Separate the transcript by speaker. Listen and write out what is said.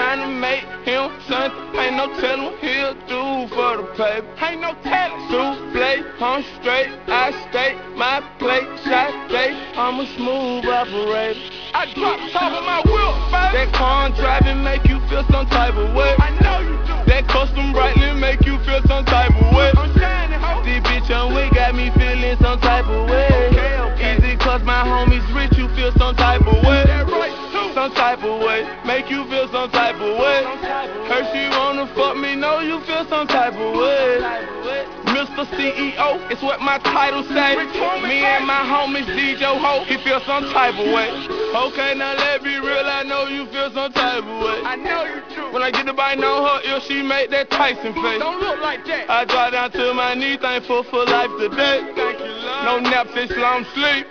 Speaker 1: tryna make him something. Ain't no telling what he'll do for the paper. Ain't no telling. Souffle, I'm straight, I stay, my plate, shot day. I'm a smooth operator. I drop top of my wheel, baby. That car driving make you feel some type of way. I know you do. That custom brightly make you feel some type of way. I'm shining, ho. This bitch on we got me feeling some type of way. Okay. Easy cause my homies rich, you feel some type of way. That right too. Some type of way, make you feel some type of way. Her she wanna fuck me, know you feel some type of way. Mr. CEO, it's what my title say. Me and my homies DJ Ho, he feel some type of way. Okay, now let me real, I know you feel some type of way. I know you do. When I get the bite on her ear, she make that Tyson face. Don't look like that. I drop down to my knee, thankful for life today. Thank you, love. No nap, this long sleep.